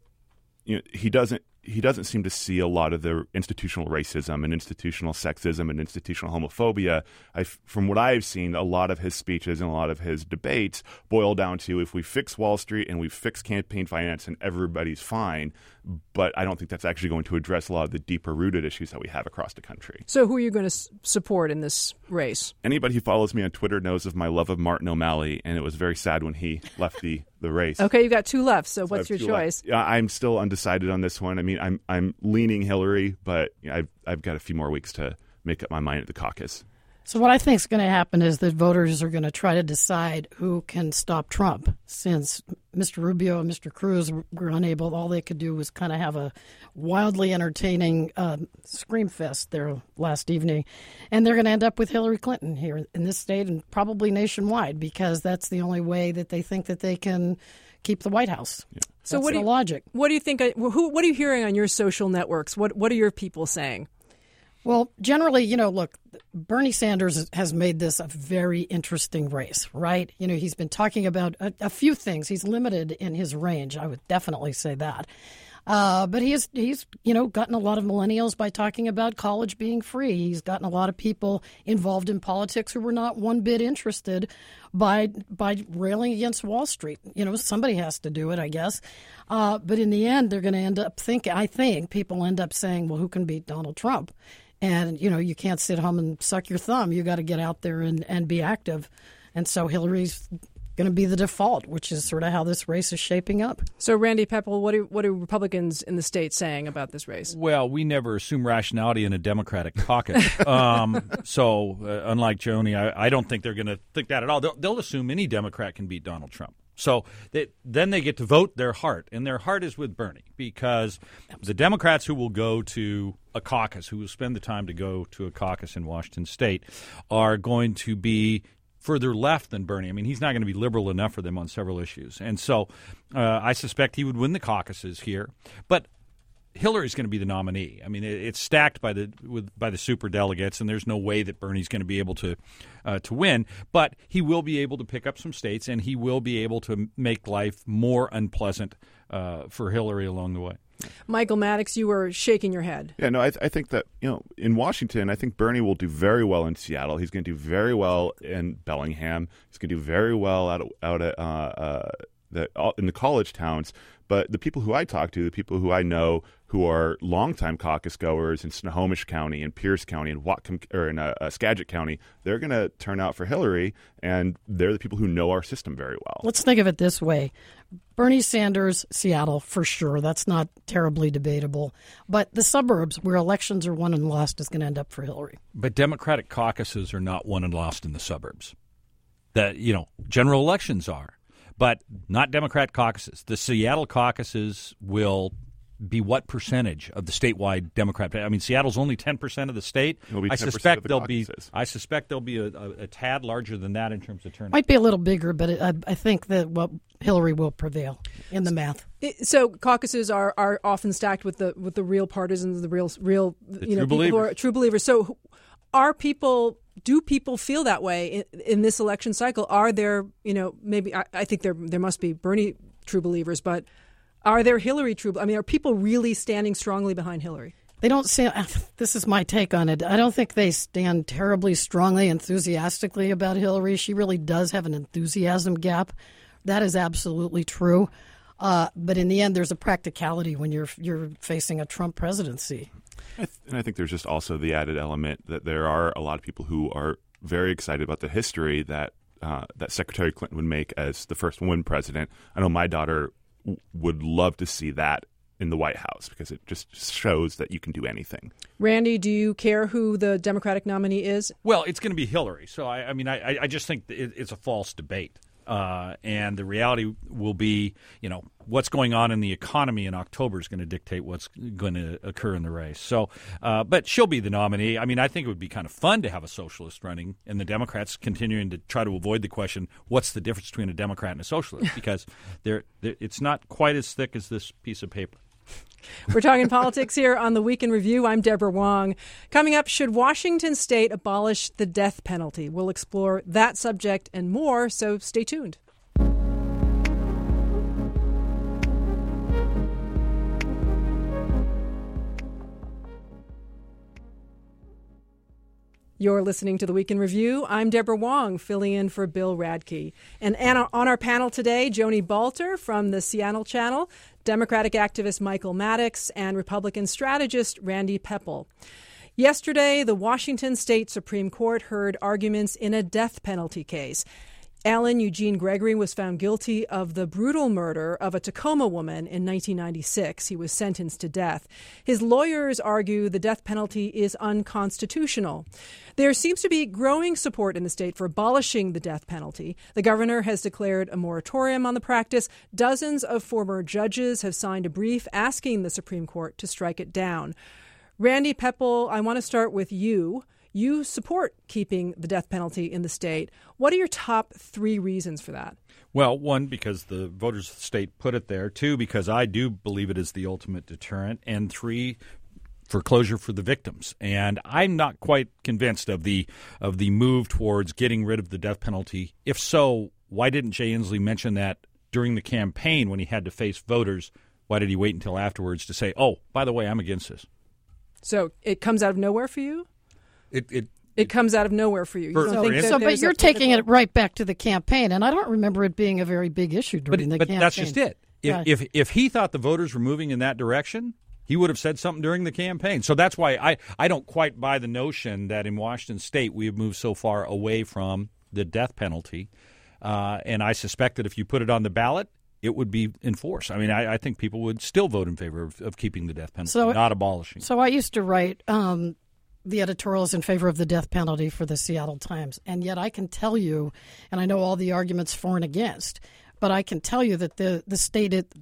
Speaker 4: you know, he doesn't he doesn't seem to see a lot of the institutional racism and institutional sexism and institutional homophobia. I, from what I've seen, a lot of his speeches and a lot of his debates boil down to if we fix Wall Street and we fix campaign finance and everybody's fine. But I don't think that's actually going to address a lot of the deeper rooted issues that we have across the country.
Speaker 1: So who are you going to s- support in this race?
Speaker 4: Anybody who follows me on Twitter knows of my love of Martin O'Malley, and it was very sad when he left the, the race.
Speaker 1: Okay, you've got two left, so,
Speaker 4: So I
Speaker 1: what's
Speaker 4: have
Speaker 1: your
Speaker 4: two
Speaker 1: choice?
Speaker 4: left. Yeah, I'm still undecided on this one. I mean, I'm I'm leaning Hillary, but you know, I've I've got a few more weeks to make up my mind at the caucus.
Speaker 3: So what I think is going to happen is that voters are going to try to decide who can stop Trump, since Mister Rubio and Mister Cruz were unable. All they could do was kind of have a wildly entertaining uh, scream fest there last evening. And they're going to end up with Hillary Clinton here in this state and probably nationwide, because that's the only way that they think that they can keep the White House. Yeah.
Speaker 1: So
Speaker 3: that's
Speaker 1: what do
Speaker 3: the
Speaker 1: you,
Speaker 3: logic.
Speaker 1: What do you think? Who? What are you hearing on your social networks? What What are your people saying?
Speaker 3: Well, generally, you know, look, Bernie Sanders has made this a very interesting race, right? You know, he's been talking about a, a few things. He's limited in his range. I would definitely say that. Uh, but he is, he's, you know, gotten a lot of millennials by talking about college being free. He's gotten a lot of people involved in politics who were not one bit interested by by railing against Wall Street. You know, somebody has to do it, I guess. Uh, but in the end, they're going to end up thinking, I think people end up saying, well, who can beat Donald Trump? And, you know, you can't sit home and suck your thumb. You got to get out there and, and be active. And so Hillary's going to be the default, which is sort of how this race is shaping up.
Speaker 1: So, Randy Pepple, what do, what are Republicans in the state saying about this race?
Speaker 5: Well, we never assume rationality in a Democratic caucus. um, so, uh, unlike Joni, I, I don't think they're going to think that at all. They'll, they'll assume any Democrat can beat Donald Trump. So they, then they get to vote their heart, and their heart is with Bernie, because the Democrats who will go to a caucus, who will spend the time to go to a caucus in Washington State, are going to be further left than Bernie. I mean, he's not going to be liberal enough for them on several issues. And so uh, I suspect he would win the caucuses here. But Hillary's going to be the nominee. I mean, it's stacked by the with, by the superdelegates, and there's no way that Bernie's going to be able to uh, to win. But he will be able to pick up some states, and he will be able to make life more unpleasant uh, for Hillary along the way.
Speaker 1: Michael Maddox, you were shaking your head.
Speaker 4: Yeah, no, I, th- I think that, you know, in Washington, I think Bernie will do very well in Seattle. He's going to do very well in Bellingham. He's going to do very well out, out at, uh, uh, the, in the college towns. But the people who I talk to, the people who I know who are longtime caucus goers in Snohomish County and Pierce County and Whatcom, or in uh, uh, Skagit County, they're going to turn out for Hillary, and they're the people who know our system very well.
Speaker 3: Let's think of it this way. Bernie Sanders, Seattle, for sure. That's not terribly debatable. But the suburbs, where elections are won and lost, is going to end up for Hillary.
Speaker 5: But Democratic caucuses are not won and lost in the suburbs. That, you know, general elections are, but not Democrat caucuses. The Seattle caucuses will be what percentage of the statewide Democrat? I mean, Seattle's only ten percent of the state. I suspect
Speaker 4: the
Speaker 5: they'll be.
Speaker 4: caucuses.
Speaker 5: I suspect they'll be a, a, a tad larger than that in terms of turnout.
Speaker 3: Might be a little bigger, but it, I, I think that well, Hillary will prevail in the math.
Speaker 1: So caucuses are, are often stacked with the with the real partisans, the real real
Speaker 5: The
Speaker 1: you know
Speaker 5: true
Speaker 1: people who are
Speaker 5: believers.
Speaker 1: true believers. So are people do people feel that way in, in this election cycle? Are there, you know, maybe I, I think there there must be Bernie true believers, but are there Hillary true? I mean, are people really standing strongly behind Hillary?
Speaker 3: They don't say, this is my take on it. I don't think they stand terribly strongly, enthusiastically about Hillary. She really does have an enthusiasm gap. That is absolutely true. Uh, but in the end, there's a practicality when you're you're facing a Trump presidency.
Speaker 4: I th- and I think there's just also the added element that there are a lot of people who are very excited about the history that uh, that Secretary Clinton would make as the first woman president. I know my daughter w- would love to see that in the White House because it just shows that you can do anything.
Speaker 1: Randy, do you care who the Democratic nominee is?
Speaker 5: Well, it's going to be Hillary. So, I, I mean, I, I just think it, it's a false debate. Uh, and the reality will be, you know, what's going on in the economy in October is going to dictate what's going to occur in the race. So, uh, but she'll be the nominee. I mean, I think it would be kind of fun to have a socialist running and the Democrats continuing to try to avoid the question, what's the difference between a Democrat and a socialist? Because they're, they're, it's not quite as thick as this piece of paper.
Speaker 1: We're talking politics here on the Week in Review. I'm Deborah Wong. Coming up, should Washington state abolish the death penalty? We'll explore that subject and more, so stay tuned. You're listening to the Week in Review. I'm Deborah Wong, filling in for Bill Radke. And on our panel today, Joni Balter from the Seattle Channel, Democratic activist Michael Maddox, and Republican strategist Randy Pepple. Yesterday, the Washington State Supreme Court heard arguments in a death penalty case. Alan Eugene Gregory was found guilty of the brutal murder of a Tacoma woman in nineteen ninety-six. He was sentenced to death. His lawyers argue the death penalty is unconstitutional. There seems to be growing support in the state for abolishing the death penalty. The governor has declared a moratorium on the practice. Dozens of former judges have signed a brief asking the Supreme Court to strike it down. Randy Pepple, I want to start with you. You support keeping the death penalty in the state. What are your top three reasons for that?
Speaker 5: Well, one, because the voters of the state put it there. Two, because I do believe it is the ultimate deterrent. And three, for closure for the victims. And I'm not quite convinced of the of the move towards getting rid of the death penalty. If so, why didn't Jay Inslee mention that during the campaign when he had to face voters? Why did he wait until afterwards to say, oh, by the way, I'm against this?
Speaker 1: So it comes out of nowhere for you?
Speaker 5: It, it
Speaker 1: it comes out of nowhere for you. you
Speaker 5: for,
Speaker 1: don't
Speaker 3: So,
Speaker 1: think that
Speaker 3: so but
Speaker 1: there's
Speaker 3: you're
Speaker 1: a
Speaker 3: taking
Speaker 1: political-
Speaker 3: it right back to the campaign, and I don't remember it being a very big issue during
Speaker 5: but,
Speaker 3: the
Speaker 5: but
Speaker 3: campaign.
Speaker 5: that's just it. If,
Speaker 3: Right.
Speaker 5: if if he thought the voters were moving in that direction, he would have said something during the campaign. So that's why I, I don't quite buy the notion that in Washington State we have moved so far away from the death penalty. Uh, and I suspect that if you put it on the ballot, it would be enforced. I mean, I, I think people would still vote in favor of, of keeping the death penalty,
Speaker 3: So-
Speaker 5: not abolishing.
Speaker 3: So I used to write um, the editorials in favor of the death penalty for the Seattle Times, and yet I can tell you, and I know all the arguments for and against, but I can tell you that the the state, it,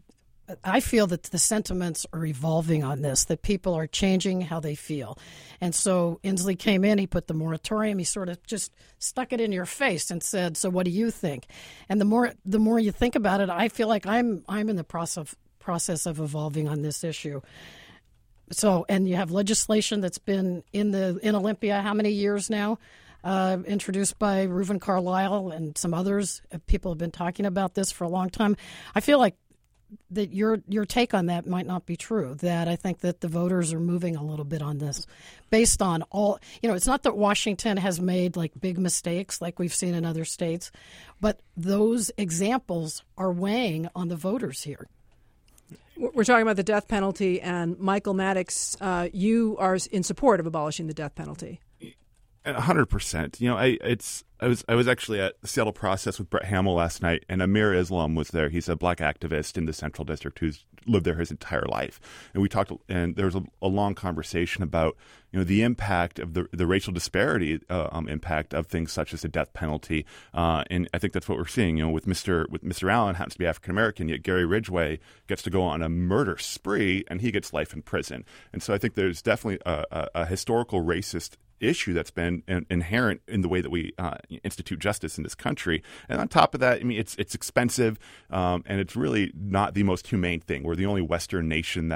Speaker 3: I feel that the sentiments are evolving on this, that people are changing how they feel. And so Inslee came in, he put the moratorium, he sort of just stuck it in your face and said, so what do you think? And the more the more you think about it, I feel like I'm I'm in the process process of evolving on this issue. So, and you have legislation that's been in the in Olympia how many years now, uh, introduced by Reuven Carlyle and some others. People have been talking about this for a long time. I feel like that your your take on that might not be true. That I think that the voters are moving a little bit on this, based on all you know. It's not that Washington has made like big mistakes like we've seen in other states, but those examples are weighing on the voters here.
Speaker 1: We're talking about the death penalty, and Michael Maddox, uh, you are in support of abolishing the death penalty.
Speaker 4: A hundred percent. You know, I it's I was I was actually at the Seattle Process with Brett Hamill last night, and Amir Islam was there. He's a black activist in the Central District who's lived there his entire life, and we talked. And there was a, a long conversation about you know the impact of the the racial disparity uh, um, impact of things such as the death penalty. Uh, and I think that's what we're seeing. You know, with Mister with Mister Allen happens to be African American, yet Gary Ridgway gets to go on a murder spree, and he gets life in prison. And so I think there's definitely a, a, a historical racist issue that's been in, inherent in the way that we uh, institute justice in this country. And on top of that, I mean, it's it's expensive, um, and it's really not the most humane thing. We're the only Western nation that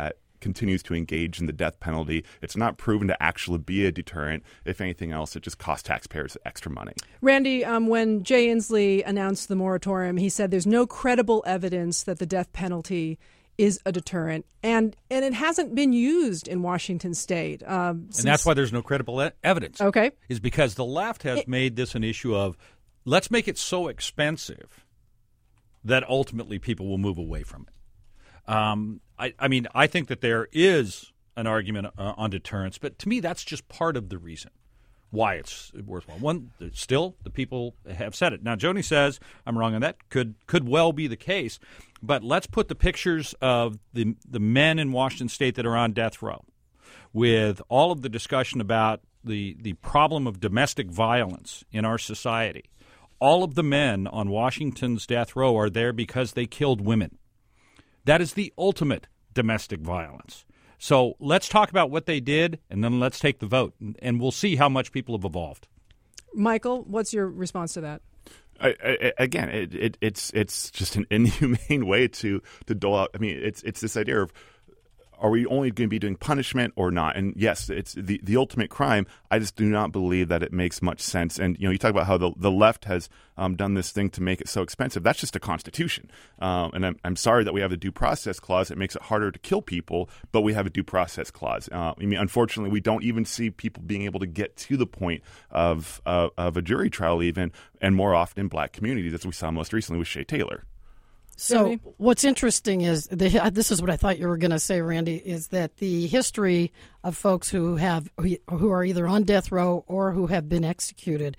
Speaker 4: continues to engage in the death penalty. It's not proven to actually be a deterrent. If anything else, it just costs taxpayers extra money.
Speaker 1: Randy, um, when Jay Inslee announced the moratorium, he said there's no credible evidence that the death penalty is a deterrent, and and it hasn't been used in Washington State. Um,
Speaker 5: and that's why there's no credible e- evidence.
Speaker 1: Okay.
Speaker 5: Is because the left has
Speaker 1: it,
Speaker 5: made this an issue of let's make it so expensive that ultimately people will move away from it. Um, I, I mean, I think that there is an argument uh, on deterrence, but to me that's just part of the reason why it's worthwhile. One, still, the people have said it. Now, Joni says I'm wrong on that. Could could well be the case. But let's put the pictures of the the men in Washington State that are on death row with all of the discussion about the, the problem of domestic violence in our society. All of the men on Washington's death row are there because they killed women. That is the ultimate domestic violence. So let's talk about what they did, and then let's take the vote, and we'll see how much people have evolved.
Speaker 1: Michael, what's your response to that?
Speaker 4: I, I, again, it, it, it's it's just an inhumane way to, to dole out. I mean, it's it's this idea of, are we only going to be doing punishment or not? And yes, it's the, the ultimate crime. I just do not believe that it makes much sense. And you know, you talk about how the the left has um, done this thing to make it so expensive. That's just a constitution. Um, and I'm I'm sorry that we have a due process clause. It makes it harder to kill people, but we have a due process clause. Uh, I mean, unfortunately, we don't even see people being able to get to the point of uh, of a jury trial, even, and more often in black communities, as we saw most recently with Shay Taylor.
Speaker 3: So what's interesting is, the, this is what I thought you were going to say, Randy, is that the history of folks who have who are either on death row or who have been executed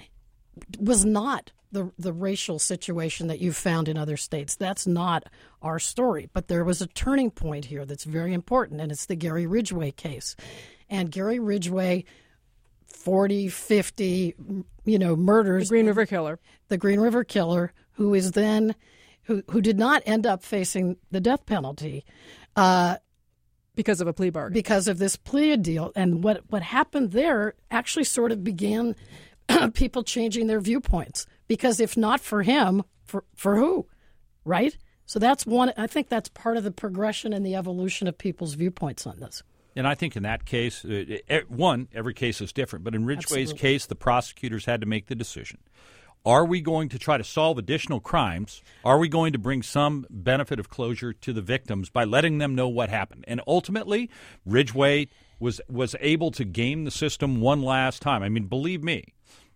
Speaker 3: was not the the racial situation that you found in other states. That's not our story. But there was a turning point here that's very important, and it's the Gary Ridgway case. And Gary Ridgway, forty, fifty, you know, murders.
Speaker 1: The Green River Killer.
Speaker 3: The Green River Killer, who is then... Who, who did not end up facing the death penalty uh,
Speaker 1: because of a plea bargain.
Speaker 3: Because of this plea deal. And what, what happened there actually sort of began people changing their viewpoints. Because if not for him, for, for who? Right? So that's one. I think that's part of the progression and the evolution of people's viewpoints on this.
Speaker 5: And I think in that case, uh, one, every case is different. But in Ridgway's
Speaker 3: Absolutely.
Speaker 5: case, the prosecutors had to make the decision. Are we going to try to solve additional crimes? Are we going to bring some benefit of closure to the victims by letting them know what happened? And ultimately, Ridgway was was able to game the system one last time. I mean, believe me,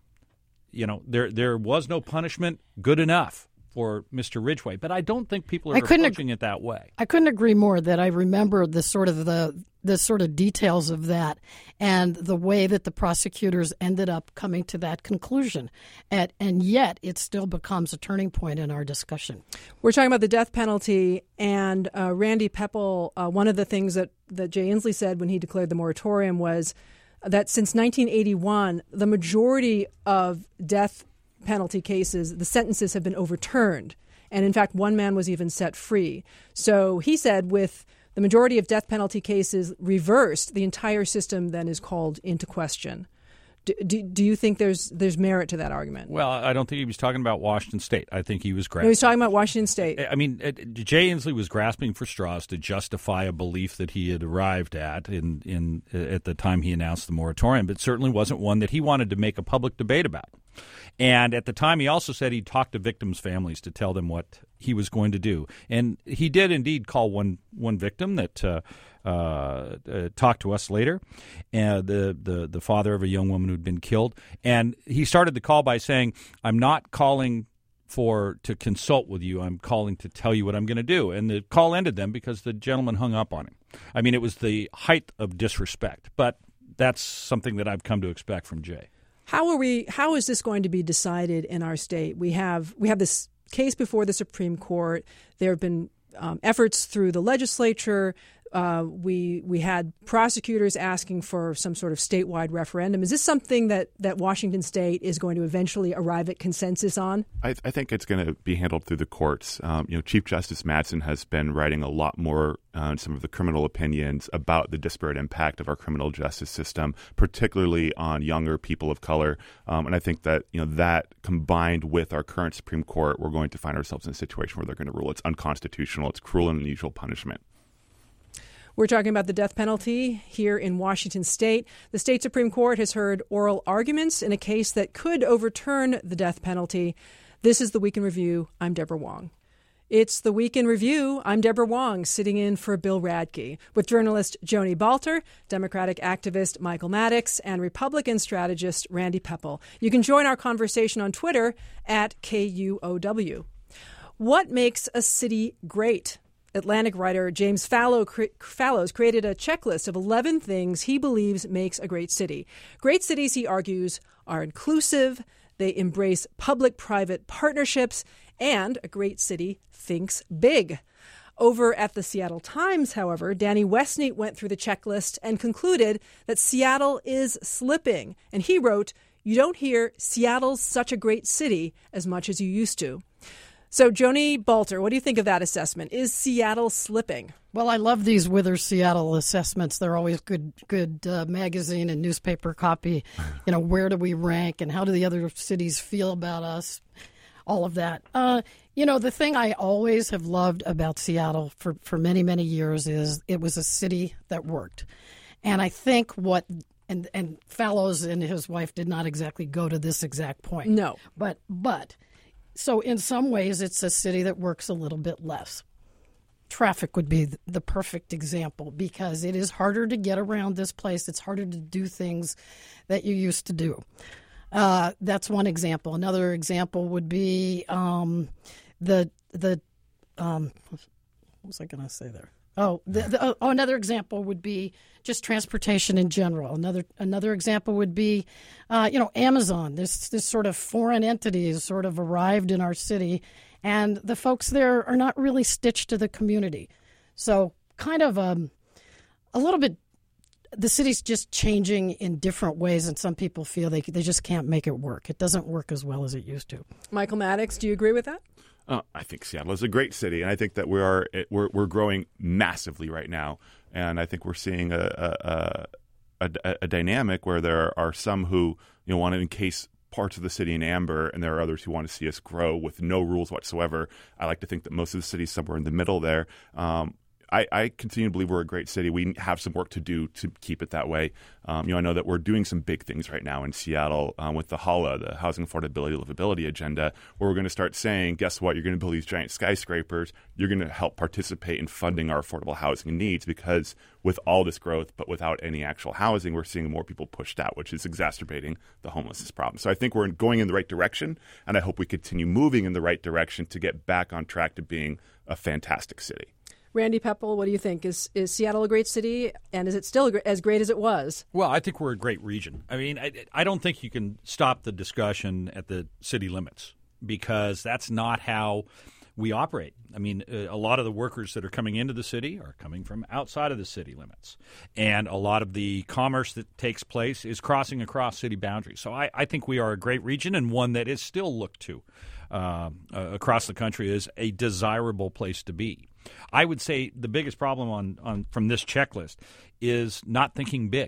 Speaker 5: you know, there there was no punishment good enough for Mister Ridgway, but I don't think people are approaching ag- it that way.
Speaker 3: I couldn't agree more that I remember the sort of the the sort of details of that and the way that the prosecutors ended up coming to that conclusion. And, and yet it still becomes a turning point in our discussion.
Speaker 1: We're talking about the death penalty, and uh, Randy Pepple, uh, one of the things that, that Jay Inslee said when he declared the moratorium was that since nineteen eighty-one, the majority of death penalty cases, the sentences have been overturned. And in fact, one man was even set free. So he said with the majority of death penalty cases reversed, the entire system then is called into question. Do, do, do you think there's there's merit to that argument?
Speaker 5: Well, I don't think he was talking about Washington State. I think he was grasping.
Speaker 1: No, he's talking about Washington State.
Speaker 5: I mean, Jay Inslee was grasping for straws to justify a belief that he had arrived at in, in at the time he announced the moratorium, but certainly wasn't one that he wanted to make a public debate about. And at the time, he also said he talked to victims' families to tell them what he was going to do. And he did indeed call one one victim that uh, uh, uh, talked to us later, uh, the, the, the father of a young woman who'd been killed. And he started the call by saying, I'm not calling for to consult with you. I'm calling to tell you what I'm going to do. And the call ended then because the gentleman hung up on him. I mean, it was the height of disrespect. But that's something that I've come to expect from Jay.
Speaker 1: How are we? How is this going to be decided in our state? We have we have this case before the Supreme Court. There have been um, efforts through the legislature. Uh, we we had prosecutors asking for some sort of statewide referendum. Is this something that, that Washington State is going to eventually arrive at consensus on?
Speaker 4: I, I think it's going to be handled through the courts. Um, you know, Chief Justice Madsen has been writing a lot more on some of the criminal opinions about the disparate impact of our criminal justice system, particularly on younger people of color. Um, and I think that you know that combined with our current Supreme Court, we're going to find ourselves in a situation where they're going to rule it's unconstitutional, it's cruel and unusual punishment.
Speaker 1: We're talking about the death penalty here in Washington state. The state Supreme Court has heard oral arguments in a case that could overturn the death penalty. This is the Week in Review. I'm Deborah Wong. It's the Week in Review. I'm Deborah Wong, sitting in for Bill Radke, with journalist Joni Balter, Democratic activist Michael Maddox, and Republican strategist Randy Pepple. You can join our conversation on Twitter at K U O W. What makes a city great? Atlantic writer James Fallow cre- Fallows created a checklist of eleven things he believes makes a great city. Great cities, he argues, are inclusive, they embrace public-private partnerships, and a great city thinks big. Over at the Seattle Times, however, Danny Westneat went through the checklist and concluded that Seattle is slipping. And he wrote, "You don't hear Seattle's such a great city as much as you used to." So, Joni Balter, what do you think of that assessment? Is Seattle slipping?
Speaker 3: Well, I love these Wither Seattle assessments. They're always good good uh, magazine and newspaper copy. You know, where do we rank and how do the other cities feel about us? All of that. Uh, you know, the thing I always have loved about Seattle for, for many, many years is it was a city that worked. And I think what, and, and Fallows and his wife did not exactly go to this exact point.
Speaker 1: No.
Speaker 3: But, but, so in some ways it's a city that works a little bit less. Traffic would be the perfect example because it is harder to get around this place. It's harder to do things that you used to do. Uh, that's one example. Another example would be um, the the um, what was I going to say there? Oh, the, the, oh, another example would be just transportation in general. Another another example would be, uh, you know, Amazon. This this sort of foreign entity has sort of arrived in our city, and the folks there are not really stitched to the community. So kind of um, a little bit. The city's just changing in different ways, and some people feel they they just can't make it work. It doesn't work as well as it used to. Michael
Speaker 1: Maddox, do you agree with that?
Speaker 4: Uh, I think Seattle is a great city, and I think that we are we're we're growing massively right now, and I think we're seeing a a, a, a, a dynamic where there are some who you know want to encase parts of the city in amber, and there are others who want to see us grow with no rules whatsoever. I like to think that most of the city is somewhere in the middle there. Um, I, I continue to believe we're a great city. We have some work to do to keep it that way. Um, you know, I know that we're doing some big things right now in Seattle um, with the HALA, the Housing Affordability Livability Agenda, where we're going to start saying, guess what? You're going to build these giant skyscrapers. You're going to help participate in funding our affordable housing needs because with all this growth, but without any actual housing, we're seeing more people pushed out, which is exacerbating the homelessness problem. So I think we're going in the right direction, and I hope we continue moving in the right direction to get back on track to being a fantastic city.
Speaker 1: Randy Pepple, what do you think? Is is Seattle a great city, and is it still as great as it was?
Speaker 5: Well, I think we're a great region. I mean, I, I don't think you can stop the discussion at the city limits because that's not how we operate. I mean, a lot of the workers that are coming into the city are coming from outside of the city limits, and a lot of the commerce that takes place is crossing across city boundaries. So I, I think we are a great region and one that is still looked to uh, uh, across the country as a desirable place to be. I would say the biggest problem on, on from this checklist is not thinking big,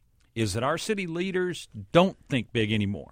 Speaker 5: is that our city leaders don't think big anymore.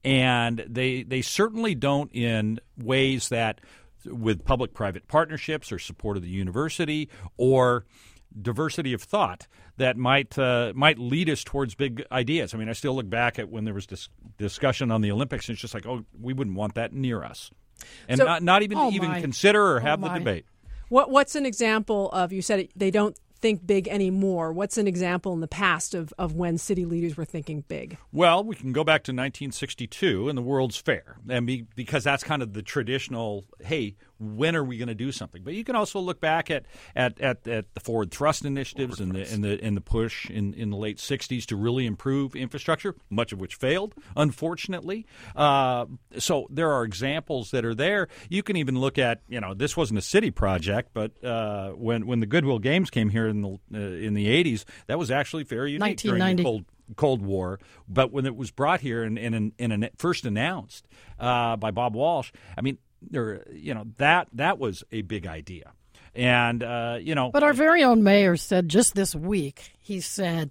Speaker 5: And they they certainly don't in ways that with public-private partnerships or support of the university or diversity of thought that might uh, might lead us towards big ideas. I mean, I still look back at when there was dis- discussion on the Olympics, and it's just like, oh, we wouldn't want that near us. And
Speaker 1: so,
Speaker 5: not, not even
Speaker 3: oh
Speaker 5: even
Speaker 3: my.
Speaker 5: consider or
Speaker 3: Oh
Speaker 5: have
Speaker 3: my.
Speaker 5: the debate.
Speaker 1: What What's an example of, you said it, they don't think big anymore. What's an example in the past of, of when city leaders were thinking big?
Speaker 5: Well, we can go back to nineteen sixty-two and the World's Fair, and be, because that's kind of the traditional, hey, when are we going to do something? But you can also look back at at, at, at the Forward Thrust initiatives Forward and the, and the and the push in, in the late sixties to really improve infrastructure, much of which failed, unfortunately. Uh, so there are examples that are there. You can even look at, you know, this wasn't a city project, but uh, when when the Goodwill Games came here in the uh, in the eighties, that was actually very unique during the Cold Cold War. But when it was brought here and and, and, and first announced uh, by Bob Walsh, I mean, there, you know, that that was a big idea. And, uh, you know.
Speaker 3: But our very own mayor said just this week, he said,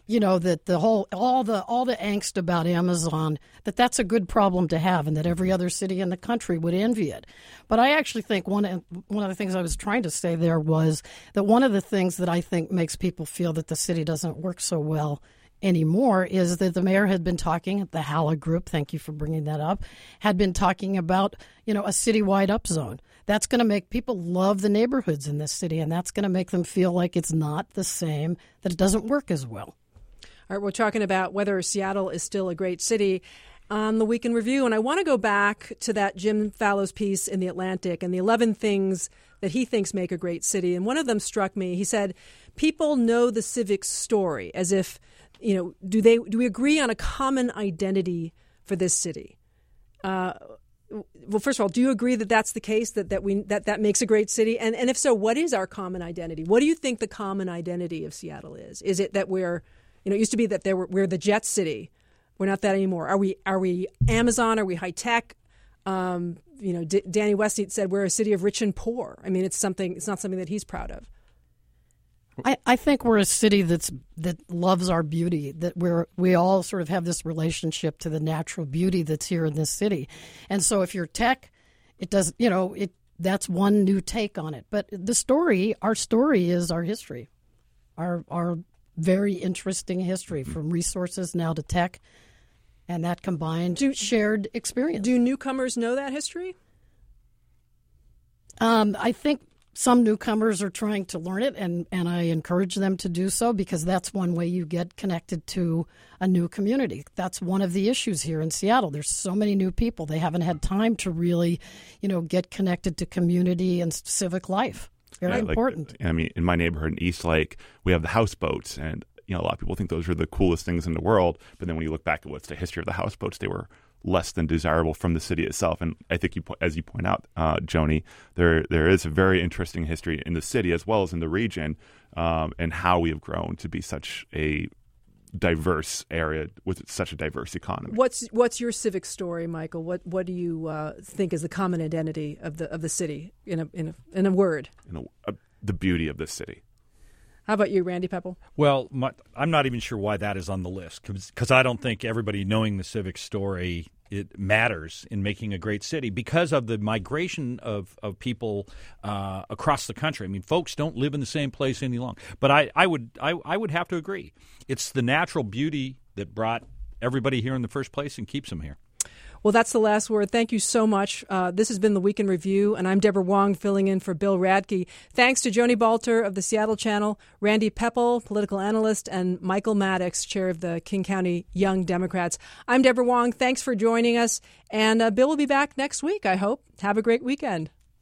Speaker 3: you know, that the whole all the all the angst about Amazon, that that's a good problem to have, and that every other city in the country would envy it. But I actually think one of, one of the things I was trying to say there was that one of the things that I think makes people feel that the city doesn't work so well anymore is that the mayor had been talking, the Hala Group, thank you for bringing that up, had been talking about, you know, a citywide upzone. That's going to make people love the neighborhoods in this city, and that's going to make them feel like it's not the same, that it doesn't work as well.
Speaker 1: All right, we're talking about whether Seattle is still a great city on the Week in Review. And I want to go back to that Jim Fallows piece in The Atlantic and the eleven things that he thinks make a great city. And one of them struck me. He said, people know the civic story, as if, you know, do they do we agree on a common identity for this city? Uh, well, first of all, do you agree that that's the case, that, that we that, that makes a great city? And and if so, what is our common identity? What do you think the common identity of Seattle is? Is it that we're You know, it used to be that there were, we're the jet city. We're not that anymore. Are we? Are we Amazon? Are we high tech? Um, you know, D- Danny Westneat said we're a city of rich and poor. I mean, it's something. It's not something that he's proud of.
Speaker 3: I, I think we're a city that's that loves our beauty. That we're we all sort of have this relationship to the natural beauty that's here in this city. And so, if you're tech, it does. You know, it that's one new take on it. But the story, our story, is our history, our our. very interesting history, from resources now to tech, and that combined do, shared experience.
Speaker 1: Do newcomers know that history?
Speaker 3: Um, I think some newcomers are trying to learn it, and, and I encourage them to do so, because that's one way you get connected to a new community. That's one of the issues here in Seattle. There's so many new people. They haven't had time to really, you know, get connected to community and civic life. Very
Speaker 4: yeah,
Speaker 3: important.
Speaker 4: Like, I mean, in my neighborhood in East Lake, we have the houseboats, and you know, a lot of people think those are the coolest things in the world. But then when you look back at what's the history of the houseboats, they were less than desirable from the city itself. And I think, you, as you point out, uh, Joni, there there is a very interesting history in the city as well as in the region, um, and how we have grown to be such a diverse area with such a diverse economy.
Speaker 1: What's what's your civic story, Michael? What what do you uh, think is the common identity of the of the city in a in a in a word?
Speaker 4: In a, uh, the beauty of this city.
Speaker 1: How about you, Randy Pepple?
Speaker 5: Well, my, I'm not even sure why that is on the list, because I don't think everybody knowing the civic story it matters in making a great city because of the migration of, of people uh, across the country. I mean, folks don't live in the same place any longer. But I, I would I, I would have to agree. It's the natural beauty that brought everybody here in the first place and keeps them here.
Speaker 1: Well, that's the last word. Thank you so much. Uh, this has been the Week in Review, and I'm Deborah Wong filling in for Bill Radke. Thanks to Joni Balter of the Seattle Channel, Randy Pepple, political analyst, and Michael Maddox, chair of the King County Young Democrats. I'm Deborah Wong. Thanks for joining us, and uh, Bill will be back next week, I hope. Have a great weekend.